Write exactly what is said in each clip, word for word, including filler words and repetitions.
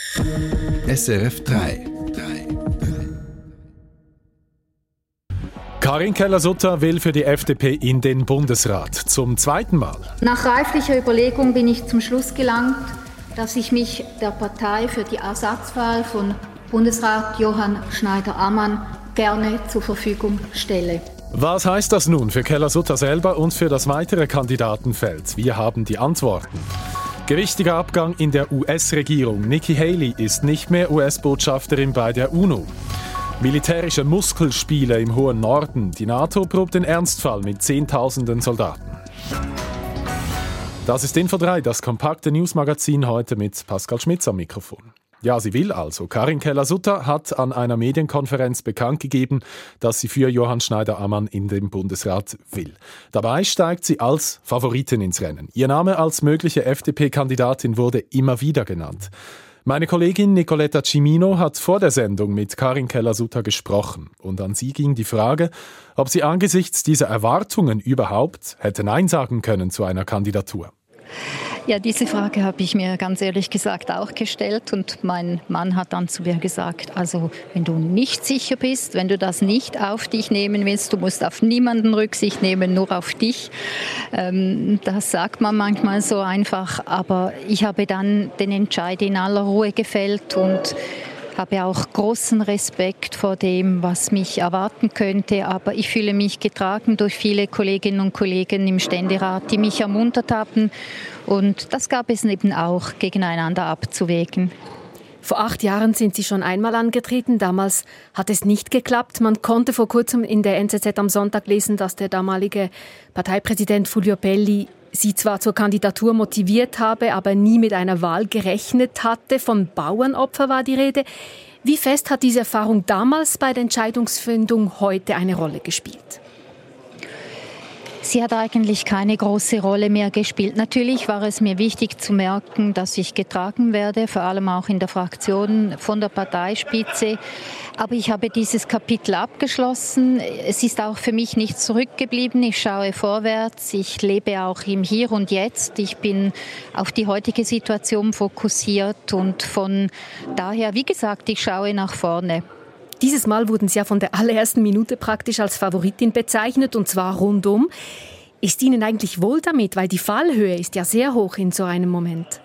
S R F drei. Karin Keller-Sutter will für die F D P in den Bundesrat. Zum zweiten Mal. Nach reiflicher Überlegung bin ich zum Schluss gelangt, dass ich mich der Partei für die Ersatzwahl von Bundesrat Johann Schneider-Ammann gerne zur Verfügung stelle. Was heißt das nun für Keller-Sutter selber und für das weitere Kandidatenfeld? Wir haben die Antworten. Gewichtiger Abgang in der U S-Regierung. Nikki Haley ist nicht mehr U S-Botschafterin bei der UNO. Militärische Muskelspiele im hohen Norden. Die NATO probt den Ernstfall mit Zehntausenden Soldaten. Das ist Info drei, das kompakte Newsmagazin, heute mit Pascal Schmitz am Mikrofon. Ja, sie will also. Karin Keller-Sutter hat an einer Medienkonferenz bekannt gegeben, dass sie für Johann Schneider-Ammann in den Bundesrat will. Dabei steigt sie als Favoritin ins Rennen. Ihr Name als mögliche F D P-Kandidatin wurde immer wieder genannt. Meine Kollegin Nicoletta Cimino hat vor der Sendung mit Karin Keller-Sutter gesprochen. Und an sie ging die Frage, ob sie angesichts dieser Erwartungen überhaupt hätte Nein sagen können zu einer Kandidatur. Ja, diese Frage habe ich mir ganz ehrlich gesagt auch gestellt und mein Mann hat dann zu mir gesagt, also wenn du nicht sicher bist, wenn du das nicht auf dich nehmen willst, du musst auf niemanden Rücksicht nehmen, nur auf dich. Ähm, das sagt man manchmal so einfach, aber ich habe dann den Entscheid in aller Ruhe gefällt und habe auch großen Respekt vor dem, was mich erwarten könnte. Aber ich fühle mich getragen durch viele Kolleginnen und Kollegen im Ständerat, die mich ermuntert haben. Und das gab es eben auch, gegeneinander abzuwägen. Vor acht Jahren sind Sie schon einmal angetreten. Damals hat es nicht geklappt. Man konnte vor kurzem in der N Z Z am Sonntag lesen, dass der damalige Parteipräsident Fulvio Pelli Sie zwar zur Kandidatur motiviert habe, aber nie mit einer Wahl gerechnet hatte. Von Bauernopfer war die Rede. Wie fest hat diese Erfahrung damals bei der Entscheidungsfindung heute eine Rolle gespielt? Sie hat eigentlich keine große Rolle mehr gespielt. Natürlich war es mir wichtig zu merken, dass ich getragen werde, vor allem auch in der Fraktion von der Parteispitze. Aber ich habe dieses Kapitel abgeschlossen. Es ist auch für mich nicht zurückgeblieben. Ich schaue vorwärts. Ich lebe auch im Hier und Jetzt. Ich bin auf die heutige Situation fokussiert und von daher, wie gesagt, ich schaue nach vorne. Dieses Mal wurden Sie ja von der allerersten Minute praktisch als Favoritin bezeichnet, und zwar rundum. Ist Ihnen eigentlich wohl damit? Weil die Fallhöhe ist ja sehr hoch in so einem Moment.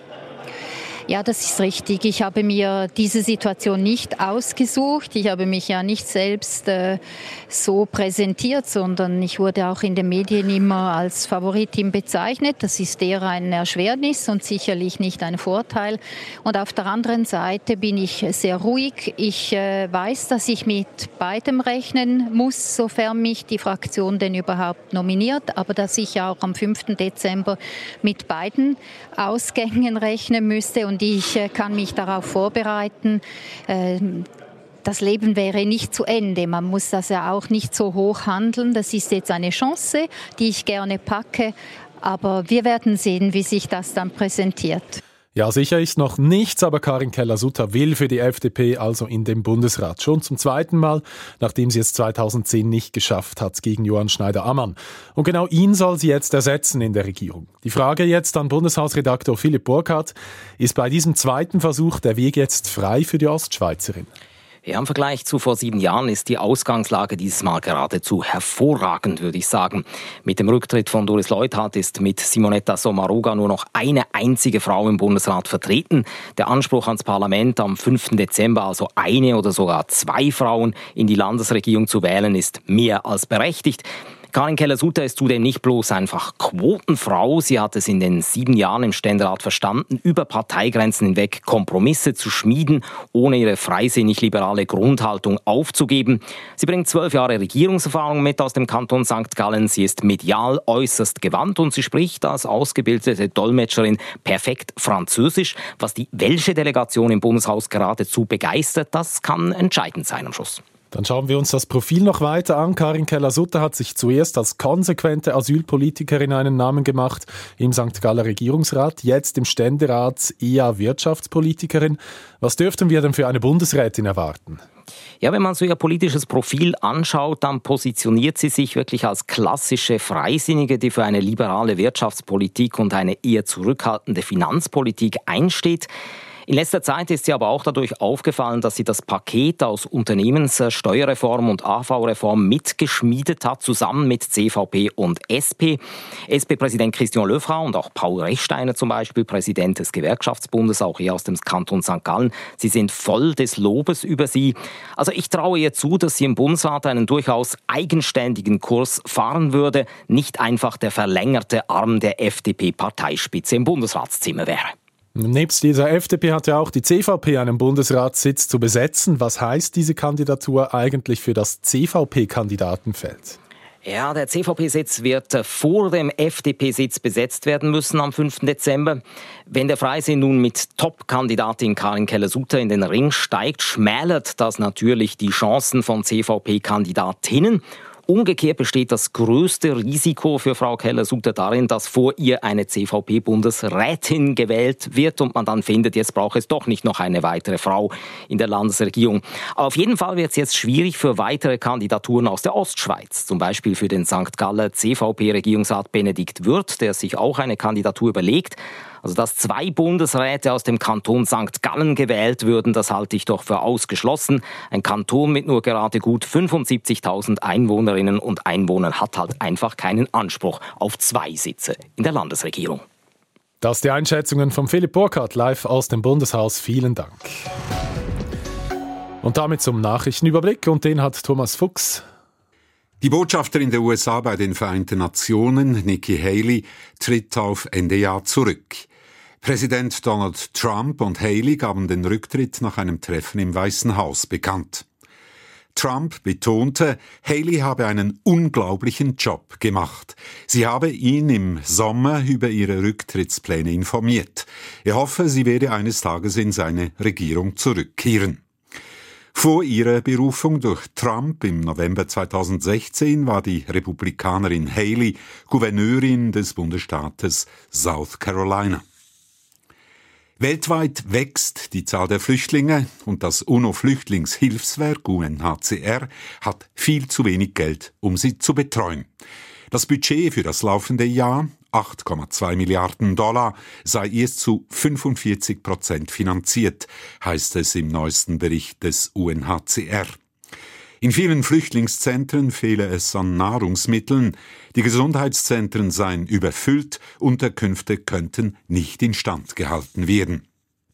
Ja, das ist richtig. Ich habe mir diese Situation nicht ausgesucht. Ich habe mich ja nicht selbst äh, so präsentiert, sondern ich wurde auch in den Medien immer als Favoritin bezeichnet. Das ist eher ein Erschwernis und sicherlich nicht ein Vorteil. Und auf der anderen Seite bin ich sehr ruhig. Ich äh, weiß, dass ich mit beidem rechnen muss, sofern mich die Fraktion denn überhaupt nominiert. Aber dass ich auch am fünften Dezember mit beiden Ausgängen rechnen müsste. Und Und ich kann mich darauf vorbereiten. Das Leben wäre nicht zu Ende. Man muss das ja auch nicht so hoch handeln. Das ist jetzt eine Chance, die ich gerne packe. Aber wir werden sehen, wie sich das dann präsentiert. Ja, sicher ist noch nichts, aber Karin Keller-Sutter will für die F D P also in den Bundesrat. Schon zum zweiten Mal, nachdem sie es zweitausendzehn nicht geschafft hat gegen Johann Schneider-Ammann. Und genau ihn soll sie jetzt ersetzen in der Regierung. Die Frage jetzt an Bundeshausredaktor Philipp Burkhardt: Ist bei diesem zweiten Versuch der Weg jetzt frei für die Ostschweizerin? Ja, im Vergleich zu vor sieben Jahren ist die Ausgangslage dieses Mal geradezu hervorragend, würde ich sagen. Mit dem Rücktritt von Doris Leuthard ist mit Simonetta Sommaruga nur noch eine einzige Frau im Bundesrat vertreten. Der Anspruch ans Parlament, am fünften Dezember also eine oder sogar zwei Frauen in die Landesregierung zu wählen, ist mehr als berechtigt. Karin Keller-Sutter ist zudem nicht bloß einfach Quotenfrau, sie hat es in den sieben Jahren im Ständerat verstanden, über Parteigrenzen hinweg Kompromisse zu schmieden, ohne ihre freisinnig-liberale Grundhaltung aufzugeben. Sie bringt zwölf Jahre Regierungserfahrung mit aus dem Kanton Sankt Gallen, sie ist medial äußerst gewandt und sie spricht als ausgebildete Dolmetscherin perfekt Französisch. Was die welsche Delegation im Bundeshaus geradezu begeistert, das kann entscheidend sein am Schluss. Dann schauen wir uns das Profil noch weiter an. Karin Keller-Sutter hat sich zuerst als konsequente Asylpolitikerin einen Namen gemacht im Sankt Galler Regierungsrat, jetzt im Ständerat eher Wirtschaftspolitikerin. Was dürften wir denn für eine Bundesrätin erwarten? Ja, wenn man so ihr politisches Profil anschaut, dann positioniert sie sich wirklich als klassische Freisinnige, die für eine liberale Wirtschaftspolitik und eine eher zurückhaltende Finanzpolitik einsteht. In letzter Zeit ist ihr aber auch dadurch aufgefallen, dass sie das Paket aus Unternehmenssteuerreform und A V-Reform mitgeschmiedet hat, zusammen mit C V P und S P. S P-Präsident Christian Löffrau und auch Paul Rechsteiner zum Beispiel, Präsident des Gewerkschaftsbundes, auch hier aus dem Kanton Sankt Gallen, sie sind voll des Lobes über sie. Also ich traue ihr zu, dass sie im Bundesrat einen durchaus eigenständigen Kurs fahren würde, nicht einfach der verlängerte Arm der F D P-Parteispitze im Bundesratszimmer wäre. Nebst dieser F D P hat ja auch die C V P einen Bundesratssitz zu besetzen. Was heißt diese Kandidatur eigentlich für das C V P-Kandidatenfeld? Ja, der C V P-Sitz wird vor dem F D P-Sitz besetzt werden müssen am fünften Dezember. Wenn der Freisinn nun mit Top-Kandidatin Karin Keller-Sutter in den Ring steigt, schmälert das natürlich die Chancen von C V P-Kandidatinnen. Umgekehrt besteht das größte Risiko für Frau Keller-Sutter darin, dass vor ihr eine C V P-Bundesrätin gewählt wird und man dann findet, jetzt braucht es doch nicht noch eine weitere Frau in der Landesregierung. Aber auf jeden Fall wird es jetzt schwierig für weitere Kandidaturen aus der Ostschweiz. Zum Beispiel für den Sankt Galler C V P-Regierungsrat Benedikt Würth, der sich auch eine Kandidatur überlegt. Also dass zwei Bundesräte aus dem Kanton Sankt Gallen gewählt würden, das halte ich doch für ausgeschlossen. Ein Kanton mit nur gerade gut fünfundsiebzigtausend Einwohnerinnen und Einwohnern hat halt einfach keinen Anspruch auf zwei Sitze in der Landesregierung. Das die Einschätzungen von Philipp Burkhardt live aus dem Bundeshaus. Vielen Dank. Und damit zum Nachrichtenüberblick und den hat Thomas Fuchs. Die Botschafterin der U S A bei den Vereinten Nationen, Nikki Haley, tritt auf Ende Jahr zurück. Präsident Donald Trump und Haley gaben den Rücktritt nach einem Treffen im Weißen Haus bekannt. Trump betonte, Haley habe einen unglaublichen Job gemacht. Sie habe ihn im Sommer über ihre Rücktrittspläne informiert. Er hoffe, sie werde eines Tages in seine Regierung zurückkehren. Vor ihrer Berufung durch Trump im November zweitausendsechzehn war die Republikanerin Haley Gouverneurin des Bundesstaates South Carolina. Weltweit wächst die Zahl der Flüchtlinge und das UNO-Flüchtlingshilfswerk U N H C R hat viel zu wenig Geld, um sie zu betreuen. Das Budget für das laufende Jahr, acht Komma zwei Milliarden Dollar, sei erst zu fünfundvierzig Prozent finanziert, heißt es im neuesten Bericht des U N H C R. In vielen Flüchtlingszentren fehle es an Nahrungsmitteln, die Gesundheitszentren seien überfüllt, Unterkünfte könnten nicht instand gehalten werden.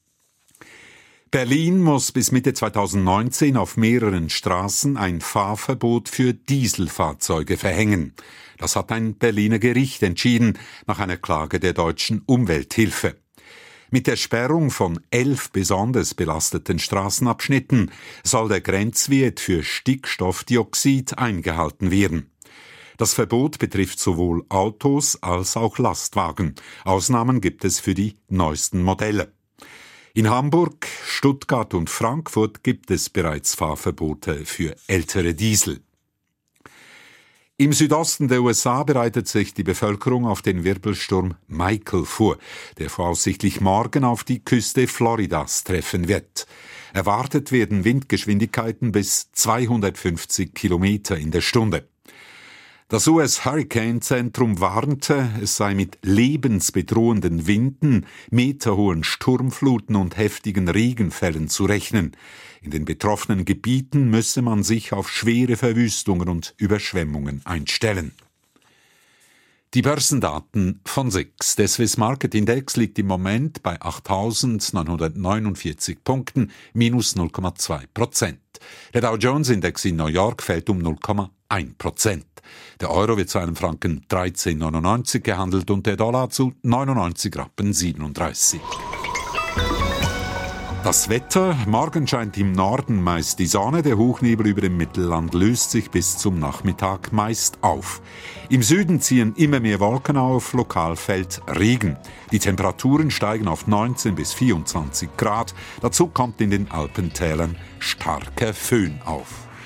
Berlin muss bis Mitte zweitausendneunzehn auf mehreren Straßen ein Fahrverbot für Dieselfahrzeuge verhängen. Das hat ein Berliner Gericht entschieden, nach einer Klage der Deutschen Umwelthilfe. Mit der Sperrung von elf besonders belasteten Straßenabschnitten soll der Grenzwert für Stickstoffdioxid eingehalten werden. Das Verbot betrifft sowohl Autos als auch Lastwagen. Ausnahmen gibt es für die neuesten Modelle. In Hamburg, Stuttgart und Frankfurt gibt es bereits Fahrverbote für ältere Diesel. Im Südosten der U S A bereitet sich die Bevölkerung auf den Wirbelsturm Michael vor, der voraussichtlich morgen auf die Küste Floridas treffen wird. Erwartet werden Windgeschwindigkeiten bis zweihundertfünfzig Kilometer in der Stunde. Das U S-Hurricane-Zentrum warnte, es sei mit lebensbedrohenden Winden, meterhohen Sturmfluten und heftigen Regenfällen zu rechnen. In den betroffenen Gebieten müsse man sich auf schwere Verwüstungen und Überschwemmungen einstellen. Die Börsendaten von S I X. Der Swiss Market Index liegt im Moment bei achttausendneunhundertneunundvierzig Punkten, minus null Komma zwei Prozent. Der Dow Jones Index in New York fällt um null Komma eins Prozent. Der Euro wird zu einem Franken dreizehn neunundneunzig gehandelt und der Dollar zu neunundneunzig Rappen siebenunddreißig. Das Wetter: Morgen scheint im Norden meist die Sonne, der Hochnebel über dem Mittelland löst sich bis zum Nachmittag meist auf. Im Süden ziehen immer mehr Wolken auf, lokal fällt Regen. Die Temperaturen steigen auf neunzehn bis vierundzwanzig Grad, dazu kommt in den Alpentälern starker Föhn auf.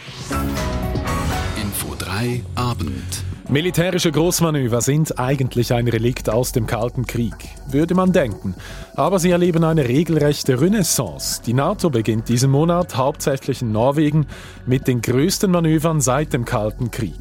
Info drei Abend. Militärische Großmanöver sind eigentlich ein Relikt aus dem Kalten Krieg, würde man denken. Aber sie erleben eine regelrechte Renaissance. Die NATO beginnt diesen Monat hauptsächlich in Norwegen mit den größten Manövern seit dem Kalten Krieg.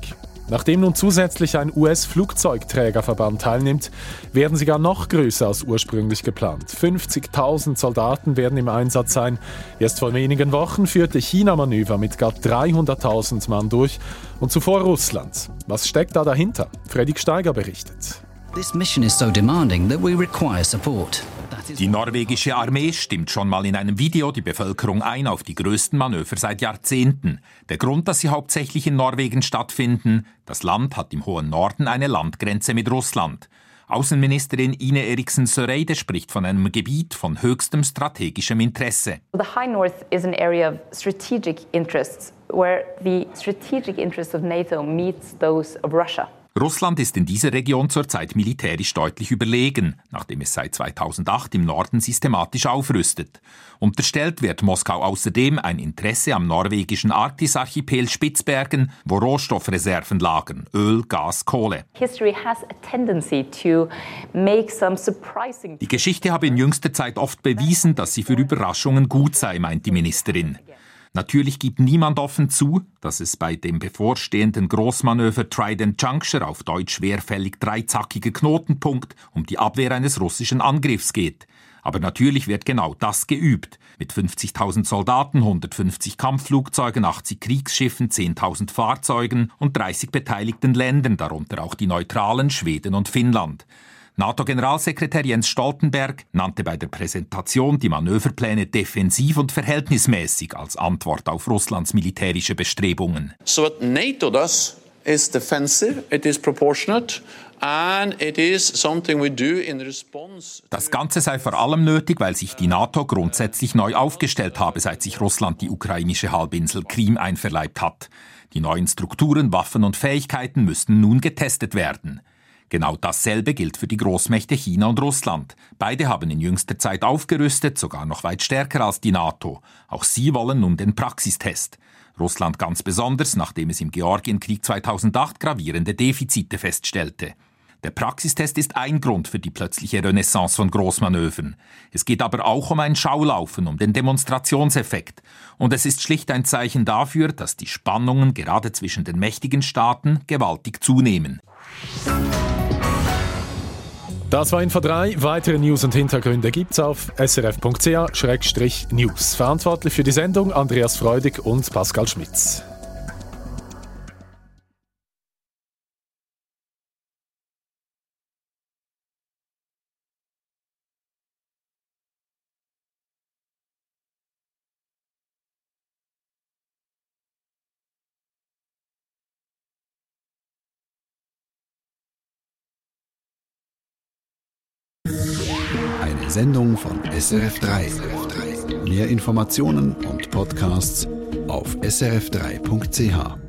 Nachdem nun zusätzlich ein U S-Flugzeugträgerverband teilnimmt, werden sie gar noch größer als ursprünglich geplant. fünfzigtausend Soldaten werden im Einsatz sein. Erst vor wenigen Wochen führte China Manöver mit gar dreihunderttausend Mann durch und zuvor Russland. Was steckt da dahinter? Fredrik Steiger berichtet. This mission is so demanding that we require support. Die norwegische Armee stimmt schon mal in einem Video die Bevölkerung ein auf die größten Manöver seit Jahrzehnten. Der Grund, dass sie hauptsächlich in Norwegen stattfinden: Das Land hat im hohen Norden eine Landgrenze mit Russland. Außenministerin Ine Eriksen Søreide spricht von einem Gebiet von höchstem strategischem Interesse. The High North is an area of strategic interests, where the strategic interests of NATO meets those of Russia. Russland ist in dieser Region zurzeit militärisch deutlich überlegen, nachdem es seit zweitausendacht im Norden systematisch aufrüstet. Unterstellt wird Moskau außerdem ein Interesse am norwegischen Arktisarchipel Spitzbergen, wo Rohstoffreserven lagern: Öl, Gas, Kohle. History has a tendency to make some surprising... Die Geschichte habe in jüngster Zeit oft bewiesen, dass sie für Überraschungen gut sei, meint die Ministerin. Natürlich gibt niemand offen zu, dass es bei dem bevorstehenden Großmanöver Trident Juncture, auf Deutsch schwerfällig dreizackiger Knotenpunkt, um die Abwehr eines russischen Angriffs geht. Aber natürlich wird genau das geübt. Mit fünfzigtausend Soldaten, hundertfünfzig Kampfflugzeugen, achtzig Kriegsschiffen, zehntausend Fahrzeugen und dreißig beteiligten Ländern, darunter auch die neutralen Schweden und Finnland. NATO-Generalsekretär Jens Stoltenberg nannte bei der Präsentation die Manöverpläne defensiv und verhältnismäßig als Antwort auf Russlands militärische Bestrebungen. So what NATO does is defensive, it is proportionate and it is something we do in response. Das Ganze sei vor allem nötig, weil sich die NATO grundsätzlich neu aufgestellt habe, seit sich Russland die ukrainische Halbinsel Krim einverleibt hat. Die neuen Strukturen, Waffen und Fähigkeiten müssten nun getestet werden. Genau dasselbe gilt für die Großmächte China und Russland. Beide haben in jüngster Zeit aufgerüstet, sogar noch weit stärker als die NATO. Auch sie wollen nun den Praxistest. Russland ganz besonders, nachdem es im Georgienkrieg zweitausendacht gravierende Defizite feststellte. Der Praxistest ist ein Grund für die plötzliche Renaissance von Großmanövern. Es geht aber auch um ein Schaulaufen, um den Demonstrationseffekt. Und es ist schlicht ein Zeichen dafür, dass die Spannungen gerade zwischen den mächtigen Staaten gewaltig zunehmen. Das war Info drei. Weitere News und Hintergründe gibt's auf s r f punkt c h slash news. Verantwortlich für die Sendung Andreas Freudig und Pascal Schmitz. Eine Sendung von S R F drei. Mehr Informationen und Podcasts auf s r f drei punkt c h.